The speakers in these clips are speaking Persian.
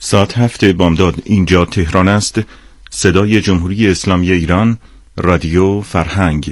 ساعت 7 بامداد اینجا تهران است. صدای جمهوری اسلامی ایران، رادیو فرهنگ.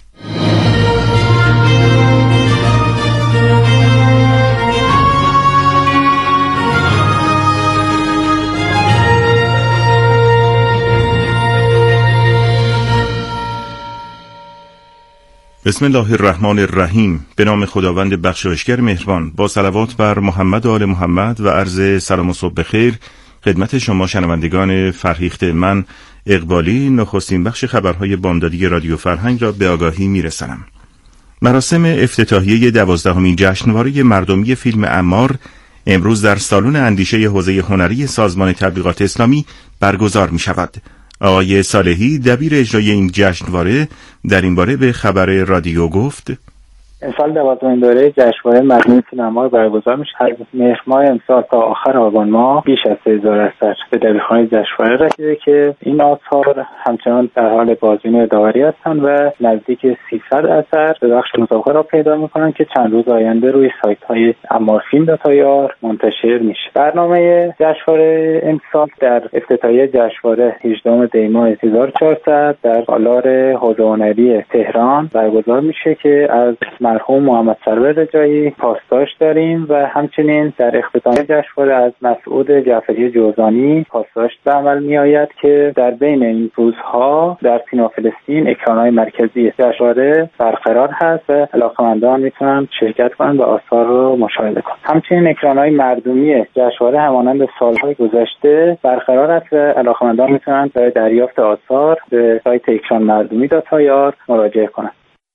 بسم الله الرحمن الرحیم. به نام خداوند بخشایشگر مهربان، با صلوات بر محمد و آل محمد و عرض سلام و صبح بخیر خدمت شما شنوندگان فرهیخته. من اقبالی نخستین بخش خبرهای بامدادی رادیو فرهنگ را به آگاهی میرسانم. مراسم افتتاحیه 12مین جشنواره مردمی فیلم عمار امروز در سالن اندیشه حوزه هنری سازمان تبلیغات اسلامی برگزار می شود. آقای صالحی دبیر اجرایی این جشنواره در این باره به خبر رادیو گفت: امسال 12مین دوره جشنواره مردمی فیلم عمار برگزار میشه. از مهر ماه امسال تا آخر آبان ماه بیش از 3000 اثر به دبیرخانه جشنواره رسیده که این آثار همچنان در حال بازبینی و داوری هستند و نزدیک 300 اثر به بخش مسابقه را پیدا میکنند که چند روز آینده روی سایت‌های عمارفیلم.ir منتشر میشه. برنامه جشنواره امسال در افتتاحیه جشنواره 18 دی ماه 1400 در تالار حوزه هنری تهران برگزار میشه که از مرحوم محمد سرور رجایی پاسداشت داریم و همچنین در اختتام جشنواره از مسعود جعفری جوزانی پاسداشت به عمل می آید که در بین این روزها در سینما فلسطین اکران‌های مرکزی جشنواره برقرار هست و علاقه‌مندان میتونن شرکت کنند و آثار رو مشاهده کنند. همچنین اکران‌های مردمی جشنواره همانند سال‌های گذشته برقرار است و علاقه‌مندان میتونن برای دریافت آثار به سایت اکران مردمی.ir مراجعه کنند.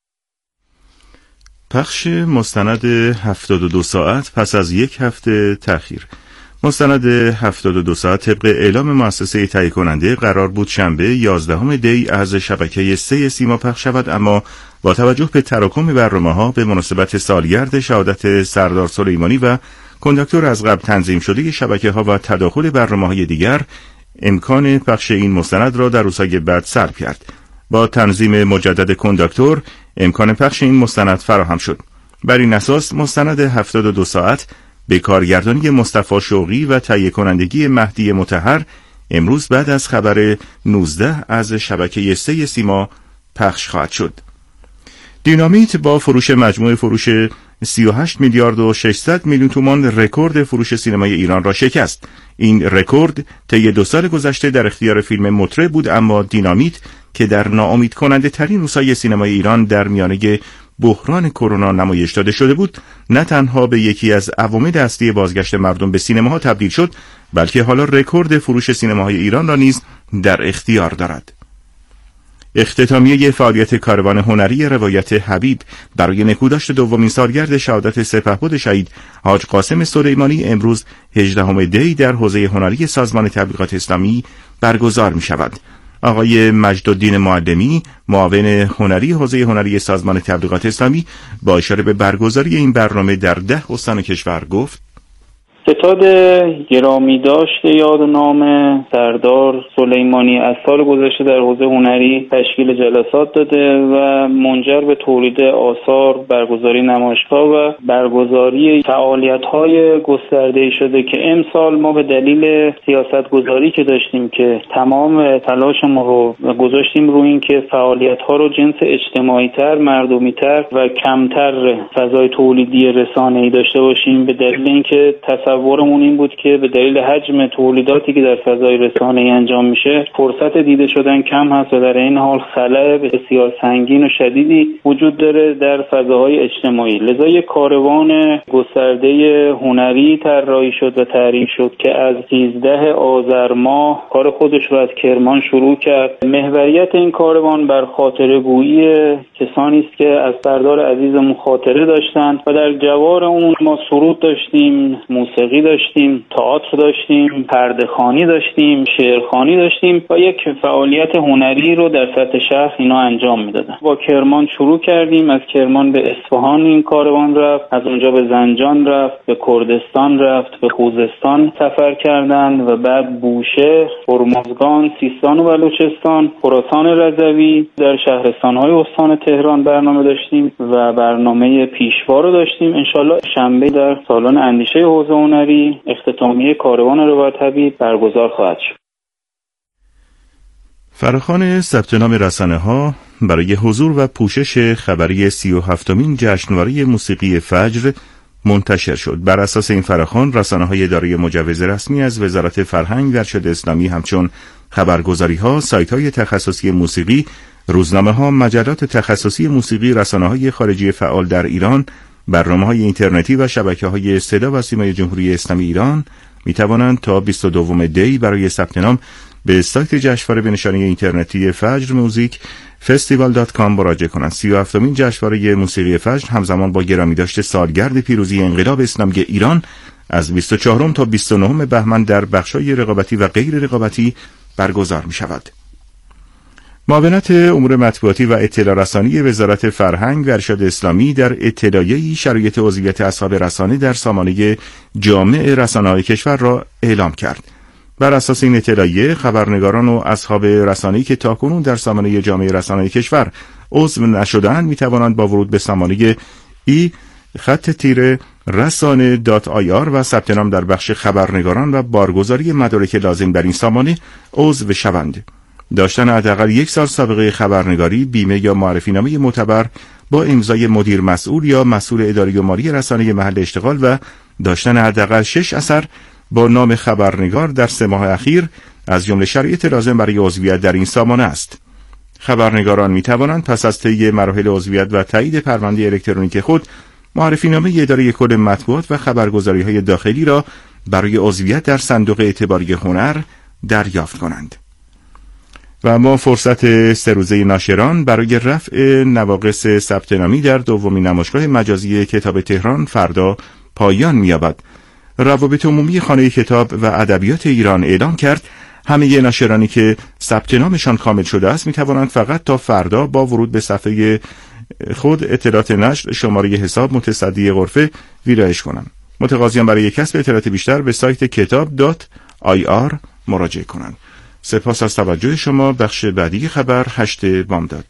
پخش مستند 72 ساعت پس از یک هفته تأخیر. مستند 72 ساعت طبق اعلام مؤسسه تهیه کننده قرار بود شنبه 11 دی از شبکه 3 سیما پخش شود، اما با توجه به تراکم برنامه‌ها به مناسبت سالگرد شهادت سردار سلیمانی و کنداکتور از قبل تنظیم شده شبکه‌ها و تداخل برنامه‌های دیگر، امکان پخش این مستند را در روزهای بعد سلب کرد. با تنظیم مجدد کنداکتور امکان پخش این مستند فراهم شد. بر این اساس مستند 72 ساعت به کارگردانی مصطفی شوقی و تهیه کنندگی مهدی مطهر امروز بعد از خبر 19 از شبکه 3 سیما پخش خواهد شد. دینامیت با فروش مجموع فروش 38 میلیارد و 600 میلیون تومان رکورد فروش سینمای ایران را شکست. این رکورد طی 2 سال گذشته در اختیار فیلم مطرب بود، اما دینامیت که در ناامید کننده ترین روزهای سینمای ایران در میانه بحران کرونا نمایش داده شده بود، نه تنها به یکی از عوامل اصلی بازگشت مردم به سینماها تبدیل شد، بلکه حالا رکورد فروش سینماهای ایران را نیز در اختیار دارد. اختتامیه فعالیت کاروان هنری روایت حبیب برای نکوداشت دومین سالگرد شهادت سپهبد شهید حاج قاسم سلیمانی امروز 18 دی در حوزه هنری سازمان تبلیغات اسلامی برگزار می شود. آقای مجدالدین معلمی معاون هنری حوزه هنری سازمان تبلیغات اسلامی با اشاره به برگزاری این برنامه در 10 استان کشور گفت: ستاد گرامی داشت یاد و نام سردار سلیمانی از سال گذشته در حوزه هنری تشکیل جلسات داده و منجر به تولید آثار، برگزاری نمایشگاه و برگزاری فعالیت‌های گسترده‌ای شده که امسال ما به دلیل سیاست‌گذاری که داشتیم که تمام تلاشمون رو گذاشتیم روی این که فعالیت‌ها رو جنس اجتماعی‌تر، مردمی‌تر و کمتر فضای تولیدی رسانه‌ای داشته باشیم، به دلیل اینکه تصورمون این بود که به دلیل حجم تولیداتی که در فضای رسانه‌ای انجام میشه فرصت دیده شدن کم هست و در این حال خلأ بسیار سنگین و شدیدی وجود داره در فضاهای اجتماعی. لذا یک کاروان گسترده هنری طراحی شد و تعریف شد که از 13 آذر ماه کار خودش رو از کرمان شروع کرد. محوریت این کاروان بر خاطره‌گویی کسانی است که از سردار عزیزمون خاطره داشتن و در جوار اون ما سرود داشتیم، موسیقی داشتیم، تئاتر داشتیم، پرده‌خوانی داشتیم، شعرخوانی داشتیم و یک فعالیت هنری رو در سطح شهر اینا انجام میدادن. با کرمان شروع کردیم، از کرمان به اصفهان این کاروان رفت، از اونجا به زنجان رفت، به کردستان رفت، به خوزستان سفر کردند و بعد بوشهر، هرمزگان، سیستان و بلوچستان، خراسان رضوی، در شهرستان‌های استان تهران برنامه داشتیم و برنامه پیشوا رو داشتیم. انشالله شنبه در سالن اندیشه حوزه هنری اختتامیه کاروان روایت حبیب برگزار خواهد شد. فراخوان ثبت نام رسانه‌ها برای حضور و پوشش خبری 37مین جشنواره موسیقی فجر منتشر شد. بر اساس این فراخوان رسانه‌های دارای مجوز رسمی از وزارت فرهنگ و ارشاد اسلامی همچون خبرگزاری‌ها، سایت‌های تخصصی موسیقی، روزنامه‌ها، مجلات تخصصی موسیقی، رسانه‌های خارجی فعال در ایران، برنامه‌های اینترنتی و شبکه‌های صدا و سیمای جمهوری اسلامی ایران می‌توانند تا 22 دی برای ثبت نام به سایت جشنواره به نشانی اینترنتی فجر موزیک festival.com مراجعه کنند. 37مین جشنواره موسیقی فجر همزمان با گرامیداشت سالگرد پیروزی انقلاب اسلامی ایران از 24 تا 29 بهمن در بخش‌های رقابتی و غیر رقابتی برگزار می‌شود. معاونت امور مطبوعاتی و اطلاع رسانی وزارت فرهنگ و ارشاد اسلامی در اطلاعیه‌ای شرایط عضویت اصحاب رسانه در سامانه جامع رسانه‌های کشور را اعلام کرد. بر اساس این اطلاعیه خبرنگاران و اصحاب رسانه‌ای که تاکنون در سامانه جامع رسانه‌های کشور عضو نشده‌اند می‌توانند با ورود به سامانه ای-رسانه.ir و ثبت نام در بخش خبرنگاران و بارگذاری مدارک لازم در این سامانه عضو شوند. داشتن حداقل 1 سال سابقه خبرنگاری، بیمه یا معرفی‌نامه معتبر با امضای مدیر مسئول یا مسئول اداری و مالی رسانه محل اشتغال و داشتن حداقل 6 اثر با نام خبرنگار در 3 ماه اخیر از جمله شرایط لازم برای عضویت در این سامانه است. خبرنگاران می توانند پس از طی مراحل عضویت و تایید پرونده الکترونیک خود معرفی‌نامه اداره کل مطبوعات و خبرگزاری‌های داخلی را برای عضویت در صندوق اعتباری هنر دریافت کنند. و اما فرصت 3 روزه ناشران برای رفع نواقص ثبت نامی در دومین نمایشگاه مجازی کتاب تهران فردا پایان می‌یابد. روابط عمومی خانه کتاب و ادبیات ایران اعلام کرد همه ناشرانی که ثبت نامشان کامل شده است می‌توانند فقط تا فردا با ورود به صفحه خود اطلاعات نشر شماره حساب متصدی غرفه ویرایش کنند. متقاضیان برای کسب اطلاعات بیشتر به سایت kitab.ir مراجعه کنند. سپاس از توجه شما. بخش بعدی خبر 8 بامداد.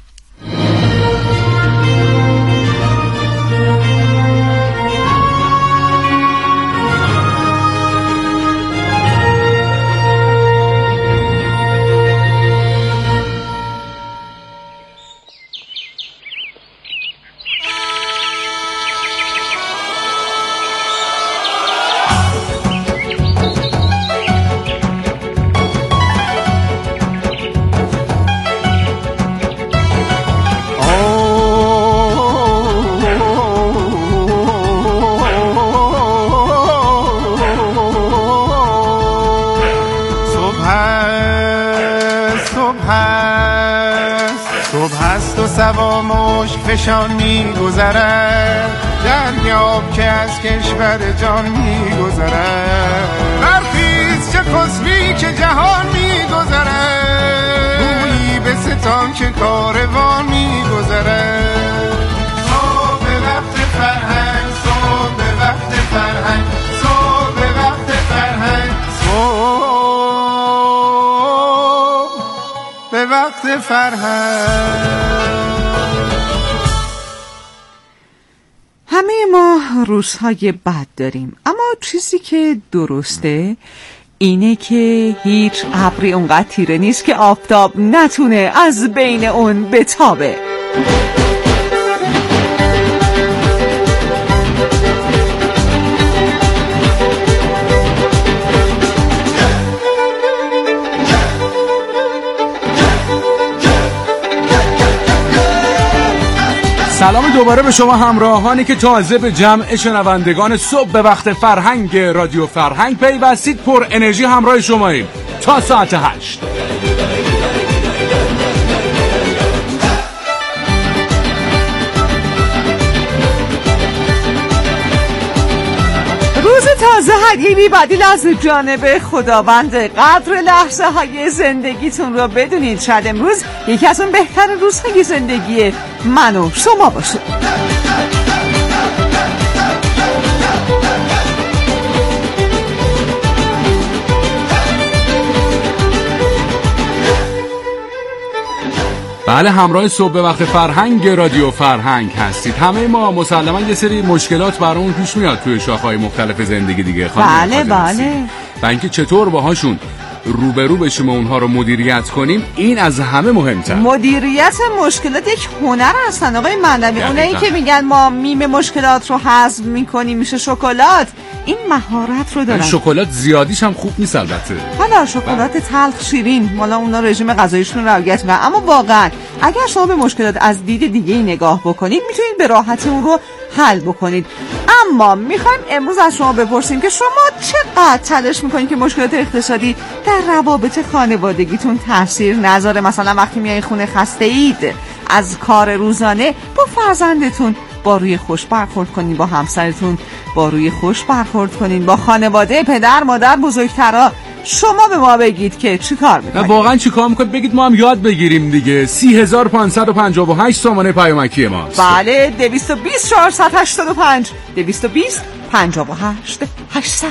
سوا مشک فشان می گذرد دریاب که از کشور جان می گذرد برخیز چه خسبی که جهان می گذرد گویی به ستان که کاروان می گذرد صبح وقت فرهنگ صبح وقت فرهنگ صبح وقت فرهنگ صبح به وقت فرهنگ. همه ما روزهای بد داریم، اما چیزی که درسته اینه که هیچ ابری اونقدر تیره نیست که آفتاب نتونه از بین اون بتابه. سلام دوباره به شما همراهانی که تازه به جمع شنوندگان صبح به وقت فرهنگ رادیو فرهنگ پیوستید. پر انرژی همراه شماییم تا ساعت 8. روز تازه هدیه‌ای بدیل از جانب خداوند. قدر لحظه های زندگیتون رو بدونید. شاید امروز یکی از اون بهترین روزهای زندگی من و شما باشه. بله، همراه صبح به وقت فرهنگ رادیو فرهنگ هستید. همه ما مسلما یه سری مشکلات برامون پیش میاد توی شاخه‌های مختلف زندگی دیگه. بله بله. و اینکه چطور باهاشون روبرو بشیم و اونها رو مدیریت کنیم، این از همه مهمتر. مدیریت مشکلات یک هنر هستن آقای معنوی. اونایی که میگن ما میم مشکلات رو حذف میکنیم میشه شکلات، این مهارت رو دارن. شکلات زیادیش هم خوب نیست البته. حالا شکلات تلخ شیرین، مالا اونا رژیم غذاییشون رو رعایت میکنن، اما واقعا اگر شما به مشکلات از دید دیگه نگاه بکنید میتونید به راحتی اون رو حل بکنید. اما میخوایم امروز از شما بپرسیم که شما چقدر تلاش میکنید که مشکلات اقتصادی در روابط خانوادگیتون تاثیر نذاره. مثلا وقتی میایین خونه خسته اید از کار روزانه، با فرزندتون با روی خوش برخورد کنین، با همسرتون با روی خوش برخورد کنین، با خانواده پدر مادر بزرگترا. شما به ما بگید که چی کار میکنید. واقعا چی کار میکنید بگید، ما هم یاد بگیریم دیگه. 30558 تومانه پیامکی ماست. بله 220 485 220 58 800.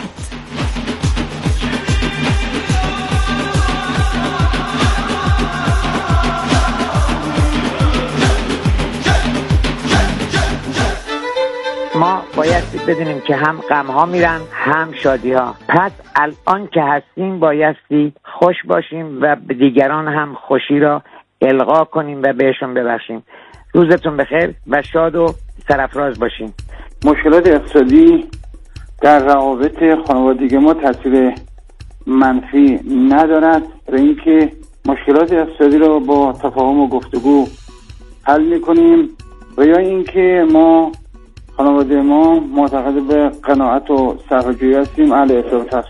ما باید بدونیم که هم غم ها میرن هم شادی ها. پس الان که هستیم بایستی خوش باشیم و به دیگران هم خوشی را القا کنیم و بهشون ببخشیم. روزتون بخیر و شاد و سرافراز باشیم. مشکلات اقتصادی در روابط خانوادگی ما تاثیر منفی ندارد و اینکه مشکلات اقتصادی را با تفاهم و گفتگو حل میکنیم و یا اینکه ما خانواده ما معتقد به قناعت و صرفه‌جویی هستیم، اهل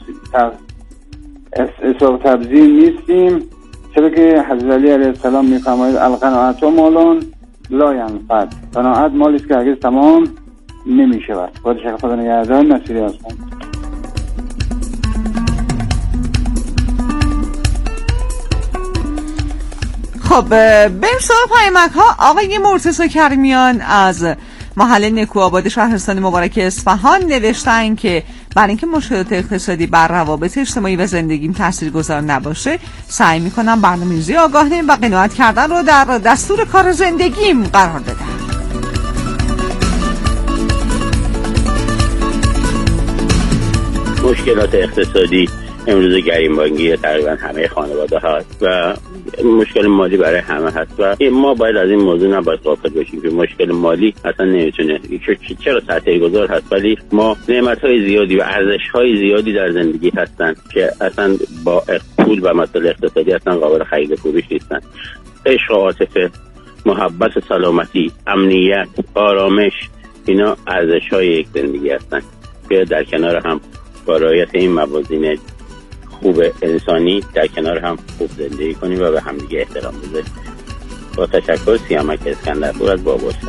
اصلاح تبذیر نیستیم، چرا که حضرت علی علیه السلام میفرماید القناعت مالون لا ینفد، قناعت مالی است که هرگز تمام نمیشود. با تشکر خدا نگهدار. نصیری هستم. خب بریم سراغ پیامک ها. آقای مرتضی کریمیان از محله نکوآباد شهرستان مبارک اصفهان نوشتن که برای اینکه مشکلات اقتصادی بر روابط اجتماعی و زندگیم تاثیرگذار نباشه، سعی میکنم برنامه‌ریزی آگاهانه و قناعت کردن رو در دستور کار زندگیم قرار بدم. مشکلات اقتصادی امروز گریم‌بانگی تقریبا همه خانواده هست و مشکل مالی برای همه هست و ما باید از این موضوع نباید غافل باشیم که مشکل مالی اصلا نمیتونه، چرا تاثیرگذار هست، ولی ما نعمت‌های زیادی و ارزش‌های زیادی در زندگی هستن که اصلا با پول و مسائل اقتصادی اصلا قابل خرید و فروش نیستن. عشق و عاطفه، محبت، سلامتی، امنیت، آرامش، اینا ارزش‌های یک زندگی هستن که در کنار هم با رعایت این موازین خوب انسانی در کنار هم خوب زندگی کنیم و به هم دیگه احترام بذاریم. با تشکر. سیامک اسکندرپور از بابرسان.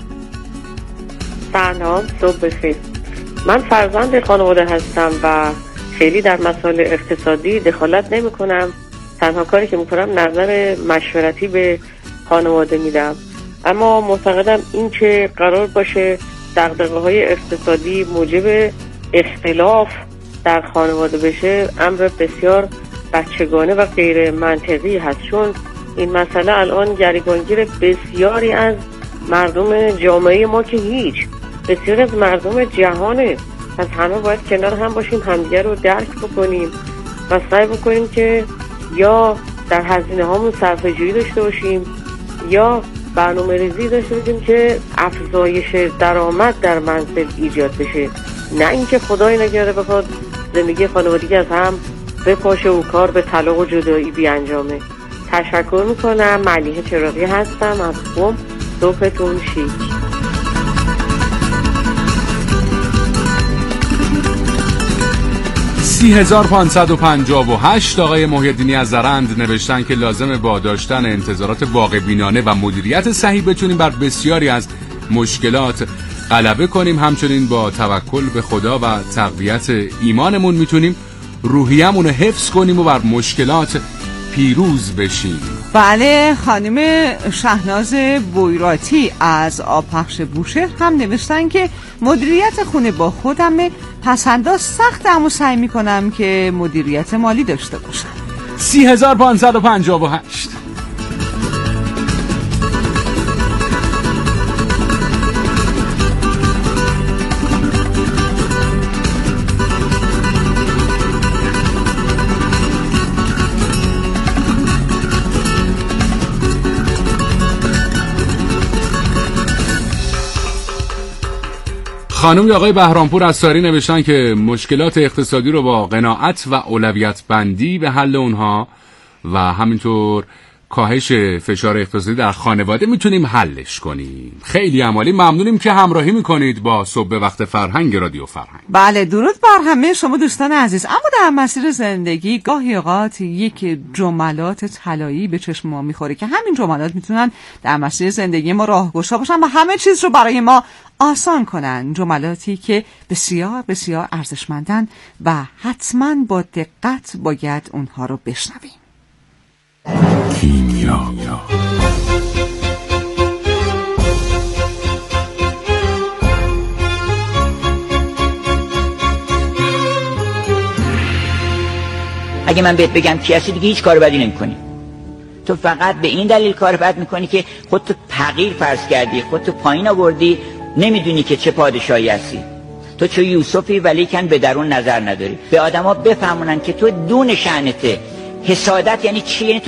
سلام، صبح بخیر. من فرزند خانواده هستم و خیلی در مسائل اقتصادی دخالت نمی کنم. تنها کاری که میکنم نظر مشورتی به خانواده میدم، اما معتقدم این که قرار باشه دغدغه‌های اقتصادی موجب اختلاف در خانواده بشه امر بسیار بچگانه و غیر منطقی هست، چون این مسئله الان گریبانگیر بسیاری از مردم جامعه ما که هیچ، بسیاری از مردم جهانه. از همه باید کنار هم باشیم، همدیگه رو درک بکنیم و سعی بکنیم که یا در هزینه هامون صرفه‌جویی داشته باشیم یا برنامه ریزی داشته باشیم که افزایش درآمد در منزل ایجاد بشه، نه اینکه خدای نگرده بخواد زندگی خانوادگی از هم بپاشه و کار به طلاق و جدایی بیانجامه. تشکر میکنم. ملیحه چراغی هستم از قم. صبحتون شیک. $30,558 آقای محیدینی از زرند نوشتن که لازمه با داشتن انتظارات واقع بینانه و مدیریت صحیح بتونیم بر بسیاری از مشکلات غلبه کنیم. همچنین با توکل به خدا و تقویت ایمانمون میتونیم روحیه‌مون رو حفظ کنیم و بر مشکلات پیروز بشیم. بله، خانم شهناز بویراتی از آبپخش بوشهر هم نوشتن که مدیریت خونه با خودمه، پسنداز سخت، اما سعی میکنم که مدیریت مالی داشته باشم. 30,558. خانم آقای بهرامپور از ساری نوشتن که مشکلات اقتصادی رو با قناعت و اولویت بندی به حل اونها و همینطور کاهش فشار اقتصادی در خانواده میتونیم حلش کنیم. خیلی عالی، ممنونیم که همراهی میکنید با صبح وقت فرهنگ رادیو فرهنگ. بله، درود بر همه شما دوستان عزیز. اما در مسیر زندگی گاهی اوقات یک جملات طلایی به چشم ما میخوره که همین جملات میتونن در مسیر زندگی ما راهگشا باشن و همه چیز رو برای ما آسان کنن. جملاتی که بسیار بسیار ارزشمندن و حتما با دقت باید اونها رو بشنویم. کیمیا. اگه من بهت بگم کی هستی دیگه هیچ کار بدی نمی‌کنی. تو فقط به این دلیل کار بد می‌کنی که خودتو حقیر فرض کردی، خودتو پایین آوردی، نمیدونی که چه پادشاهی هستی. تو چه یوسفی ولیکن به درون نظر نداری. به آدما بفهمونن که تو دون شأنته. حسادت یعنی چی؟ یعنی تو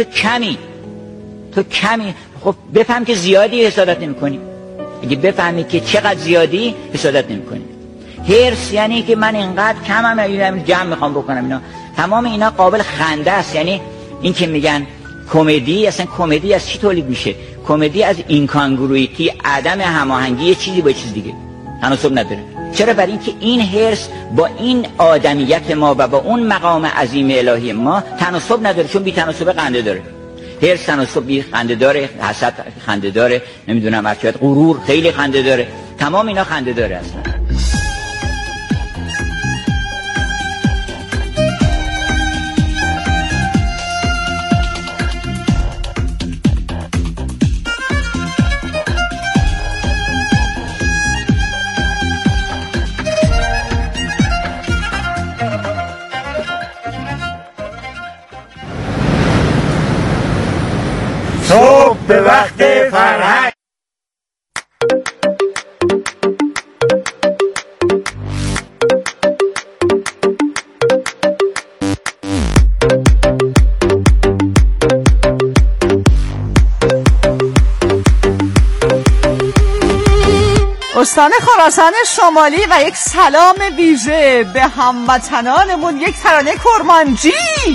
کمی. خب بفهم که زیادی حسادت نمی‌کنی. اگه بفهمی که چقدر زیادی حسادت نمی‌کنی. حرص یعنی که من اینقدر کمم، جمع میخوام بکنم. اینا تمام اینا قابل خنده است. یعنی این که میگن کمدی، اصلا کمدی از چی تولید میشه؟ کمدی از اینکانگرویتی، عدم هماهنگی چیزی با چیز دیگه، تناسب نداره. چرا؟ برای اینکه این حرص با این آدمیت ما و با اون مقام عظیم الهی ما تناسب نداره، چون بی تناسب خنده داره. حرص تناسب بی خنده داره، حسد خنده داره، نمیدونم عرفت، غرور خیلی خنده داره، تمام اینا خنده داره اصلا. صبح به وقت فرهنگ. استان خراسان شمالی و یک سلام ویژه به هموطنانمون، یک ترانه کرمانجی.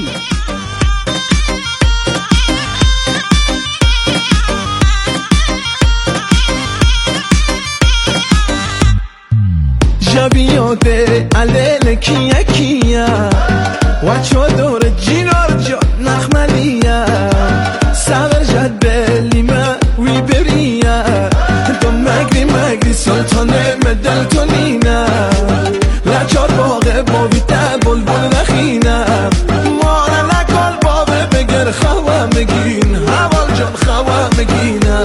جبیاده علیل کیا کیا و چادر جینار جا نخملیا سغر جده لیمه وی بریا دو مگری سلطانه مدل تونینا لچار باغه باویده بلبل نخینه ماره لکال بابه بگر خواه مگین حوال جان خواه مگینه.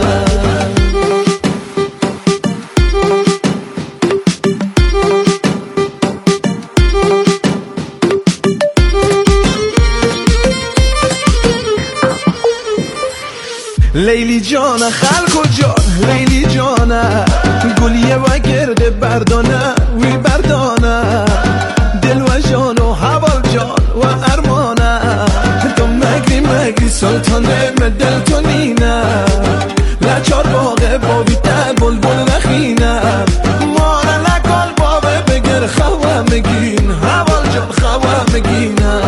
لیلی جان خلق و جان لیلی جانه گلیه و گرده بردانه وی بردانه دل و جان و حوال جان و ارمانه تو مگری سلطانه مدل تونینه لچار باغه باویده بلبل نخینه ماره لکال بابه بگر خواه مگین حوال جان خواه مگینه.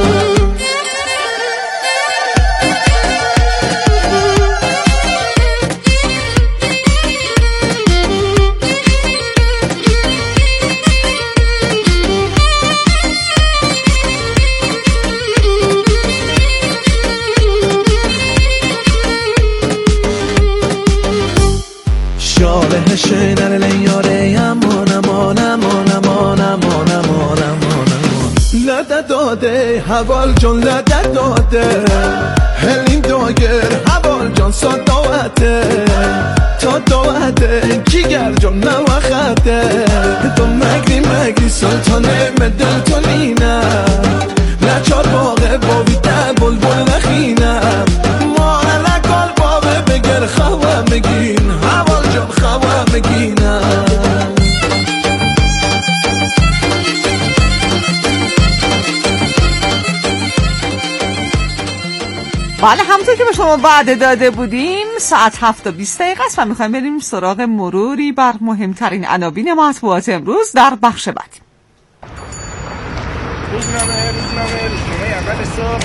شنر لیاره امان امان امان امان امان امان امان لده داده حوال جان لده داده هلیم داگر حوال جان ساد داوته تا داوته جیگر جان نوخته تو مگری سلطانه مدل تونینه لچار باغه باویده بلبل نخینه ماره لکال بابه بگر خواه مگین حوال جان خواه مگینه. بله، همونطور که به شما وعده داده بودیم ساعت 7:20 است و میخوایم بریم سراغ مروری بر مهمترین عناوین مطبوعات امروز در بخش بعدی. روزنامه اول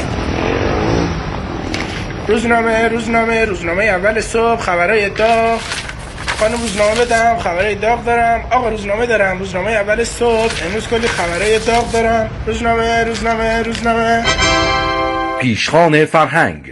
صبح. روزنامه اول صبح. خبرای داغ. خانم روزنامه بدم، خبرای داغ دارم. آقا روزنامه دارم، روزنامه اول صبح. امروز کلی خبرای داغ دارم. روزنامه. پیشخوان فرهنگ.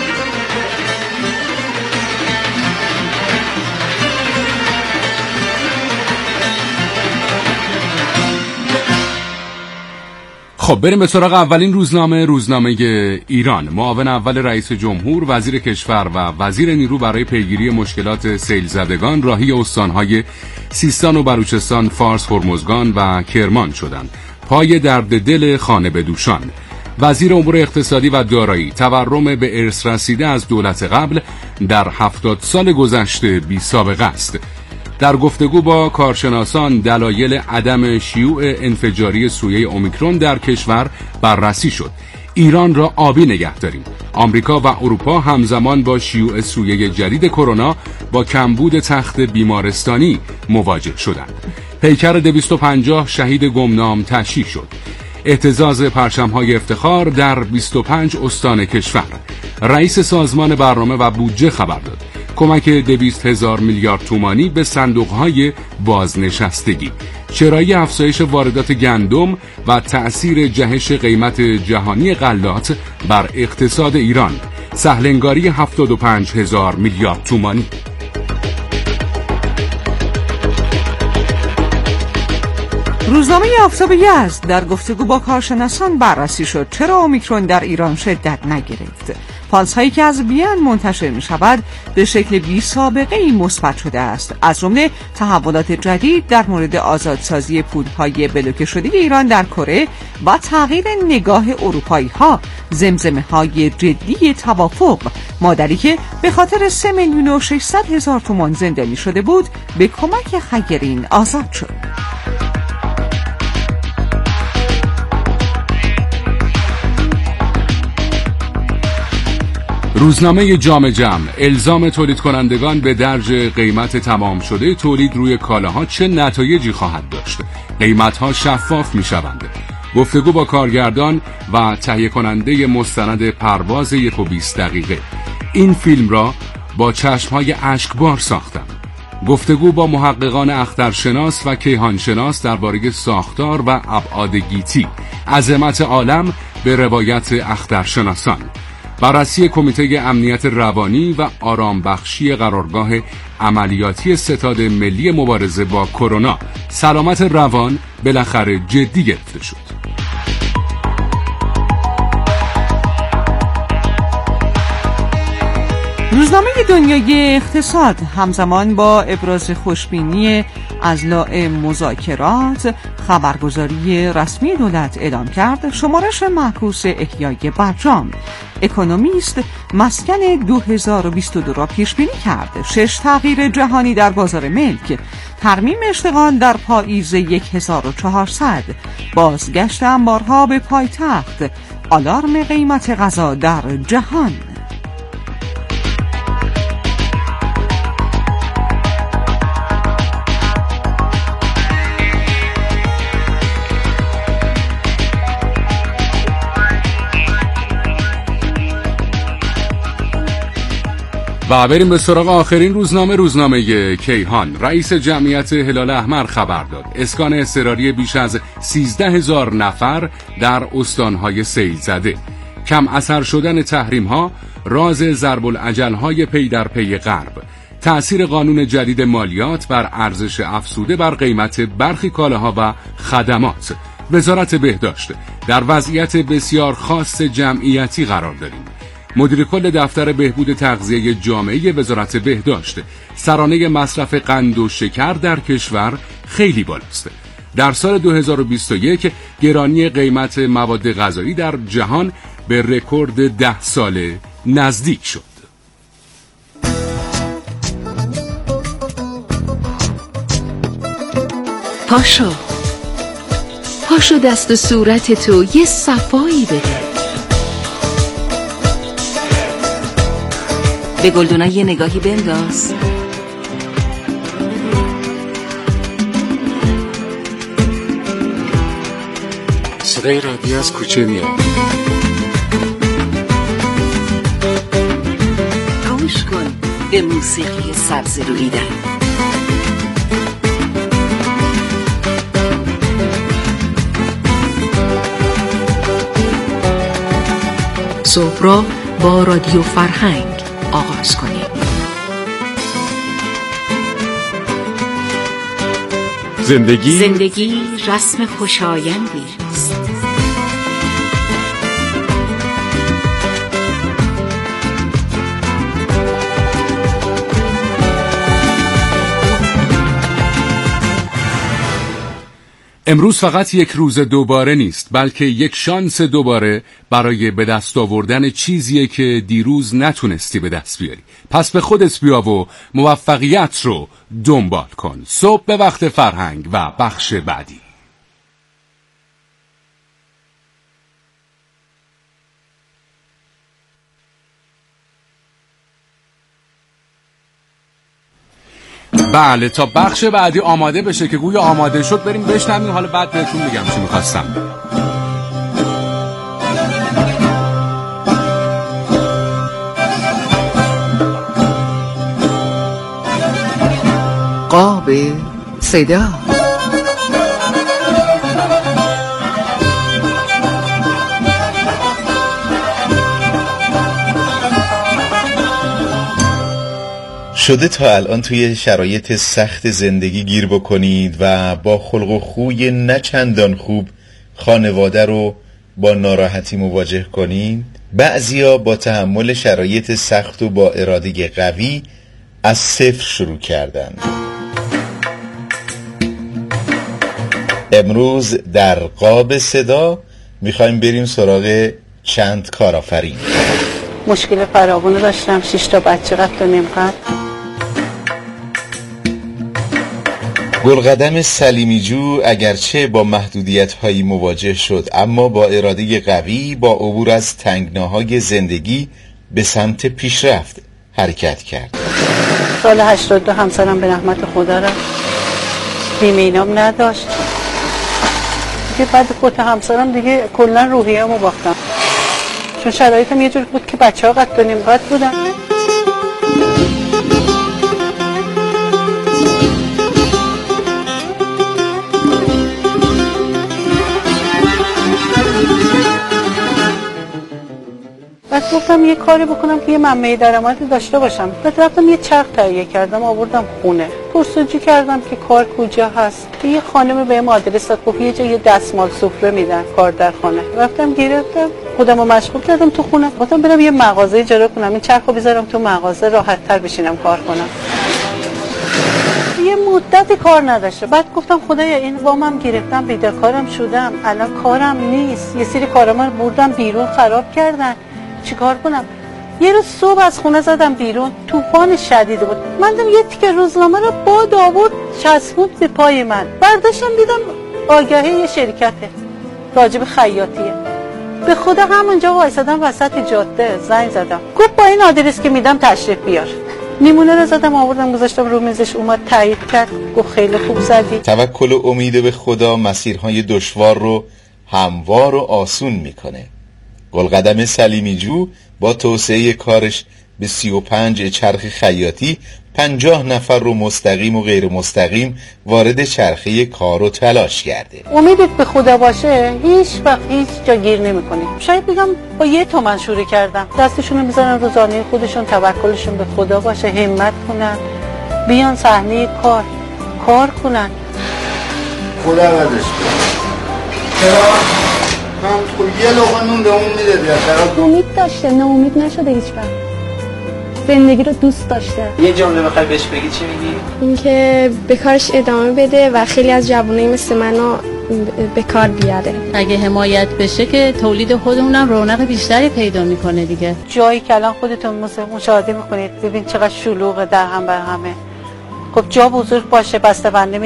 خب بریم به سراغ اولین روزنامه ایران. معاون اول رئیس جمهور، وزیر کشور و وزیر نیرو برای پیگیری مشکلات سیل زدگان راهی استانهای سیستان و بلوچستان، فارس، هرمزگان و کرمان شدند. پای درد دل خانه بدوشان. وزیر امور اقتصادی و دارایی: تورم به ارث رسیده از دولت قبل در 70 سال گذشته بی سابقه است. در گفتگو با کارشناسان دلایل عدم شیوع انفجاری سویه اومیکرون در کشور بررسی شد. ایران را آبی نگه داریم. آمریکا و اروپا همزمان با شیوع سویه جدید کرونا با کمبود تخت بیمارستانی مواجه شدند. پیکر 250 شهید گمنام تشییع شد. اهتزاز پرچم‌های افتخار در 25 استان کشور. رئیس سازمان برنامه و بودجه خبر داد. کمک 200,000 میلیارد تومانی به صندوق‌های بازنشستگی. چرایی افزایش واردات گندم و تأثیر جهش قیمت جهانی غلات بر اقتصاد ایران. سهلنگاری 75,000 میلیارد تومانی. روزنامه آفتاب یزد در گفتگو با کارشناسان بررسی شد چرا اومیکرون در ایران شدت نگرفت. فالس‌هایی که از وین منتشر می شود به شکل بی سابقه‌ای مثبت شده است، از جمله تحولات جدید در مورد آزادسازی پولهای بلوکه شده ایران در کره و تغییر نگاه اروپایی‌ها. زمزمه‌های جدی توافق. مادری که به خاطر 3,600,000 تومان زندانی شده بود به کمک خیرین آزاد شد. روزنامه جام جم: الزام تولید کنندگان به درج قیمت تمام شده تولید روی کالاها چه نتایجی خواهد داشت؟ قیمت‌ها شفاف می‌شوند. گفتگو با کارگردان و تهیه کننده مستند پرواز 1:20 دقیقه. این فیلم را با چشم‌های اشکبار ساختم. گفتگو با محققان اخترشناس و کیهانشناس درباره ساختار و ابعاد گیتی. عظمت عالم به روایت اخترشناسان. بررسی کمیته امنیت روانی و آرامبخشی قرارگاه عملیاتی ستاد ملی مبارزه با کرونا. سلامت روان بالاخره جدی گرفته شد. روزنامه دنیای اقتصاد همزمان با ابراز خوشبینی از لاء مذاکرات خبرگزاری رسمی دولت اعلام کرد شمارش معکوس احیای برجام. اکونومیست مسکن 2022 را پیش بینی کرد. 6 تغییر جهانی در بازار ملک. ترمیم اشتغال در پاییز 1400. بازگشت انبارها به پایتخت. آلارم قیمت غذا در جهان. و بریم به سراغ آخرین روزنامه کیهان. رئیس جمعیت هلال احمر خبر داد اسکان اضطراری بیش از 13,000 نفر در استانهای سیل زده. کم اثر شدن تحریم‌ها، راز ضرب الاجل‌های پی در پی غرب. تأثیر قانون جدید مالیات بر ارزش افزوده بر قیمت برخی کالاها و خدمات. وزارت بهداشت: در وضعیت بسیار خاص جمعیتی قرار داریم. مدیر کل دفتر بهبود تغذیه جامعه وزارت بهداشت: سرانه مصرف قند و شکر در کشور خیلی بالاست. در سال 2021 گرانی قیمت مواد غذایی در جهان به رکورد 10 ساله نزدیک شد. پاشو دست و صورت تو یه صفایی بده. به گلدونا یه نگاهی بنداز. صدای رادیو از کوچه میاد. گوش کن به موسیقی سبز روییدن. صبح را با رادیو فرهنگ آغاز کنید. زندگی رسم خوشایندی است. امروز فقط یک روز دوباره نیست، بلکه یک شانس دوباره برای به دست آوردن چیزیه که دیروز نتونستی به دست بیاری. پس به خودت بیا و موفقیت رو دنبال کن. صبح به وقت فرهنگ و بخش بعدی. بله، تا بخش بعدی آماده بشه که گویا آماده شد بریم بشنویم. حالا بعد بهتون میگم چی میخواستم. قاب صدا. شده تا الان توی شرایط سخت زندگی گیر بکنید و با خلق و خوی نه چندان خوب خانواده رو با ناراحتی مواجه کنید؟ بعضیا با تحمل شرایط سخت و با اراده قوی از صفر شروع کردن. امروز در قاب صدا میخوایم بریم سراغ چند کارآفرین. مشکل فراوون داشتم، 6 تا بچه قد و نیم قد. گلقدم سلیمیجو اگرچه با محدودیت‌هایی مواجه شد، اما با اراده قوی با عبور از تنگناهای زندگی به سمت پیشرفت حرکت کرد. سال 82 همسرم به رحمت خدا رفت. بیمه اینام نداشت. دیگه بعد فوت همسرم دیگه کلا روحیه‌مو باختم، چون شرایطم یه جور بود که بچه‌ها قد و نیم قد بودن. بعد گفتم یه کاری بکنم که یه منبع درآمدی داشته باشم. بعد رفتم یه چرخ تهیه کردم، آوردم خونه، پرسجو کردم که کار کجا هست. یه خانم بهم آدرس داد، گفت یه جای دستمال سفره میدن کار در خانه. رفتم گرفتم، خودمو مشغول کردم تو خونه. گفتم برم یه مغازه اجاره کنم، این چرخو بذارم تو مغازه، راحت‌تر بشینم کار کنم. یه مدت کار نداشته. بعد گفتم خدایا این وامم گرفتم، بیدارکارم شدم، الان کارم نیست. یه سری کارام رو بردم بیرون خراب کردن. چیکار کنم؟ یه روز صبح از خونه زدم بیرون، طوفان شدید بود. من دیدم یه تیکه روزنامه رو با داوود چسبوند به پای من. برداشتم دیدم آگهی یه شرکته راجب خیاطیه. به خدا همونجا وایسادم وسط جاده، زنگ زدم، گفت با این آدرس که میدم تشریف بیار. نمونه رو زدم آوردم گذاشتم رو میزش، اومد تایید کرد، گفت خیلی خوب زدی. توکل و امید به خدا مسیرهای دشوار رو هموار و آسون میکنه. گلقدم سلیمیجو با توسعه کارش به 35 چرخ خیاطی 50 نفر رو مستقیم و غیر مستقیم وارد چرخه کار و تلاش کرده. امیدت به خدا باشه هیچ وقت هیچ جا گیر نمی‌کنی. شاید بگم با 1 تومن شروع کردم. دستشون رو میذارن رو زانوی خودشون، توکلشون به خدا باشه، همت کنن، بیان صحنه کار کنن. خدا وعدش کنه. من یه لقمه نون به اون میده بیاد. امید داشته، ناامید نشده هیچ وقت. زندگی رو دوست داشته. یه جمله بخوای بهش بگی چی میگی؟ اینکه به کارش ادامه بده و خیلی از جوانایی مثل منو به کار بیاره. اگه حمایت بشه که تولید خودمونم رونق بیشتری پیدا میکنه دیگه. جایی که الان خودتون مشاهده میکنید، ببین چقدر شلوغه در هم بر همه. خب جا بزرگ باشه، بسته بندی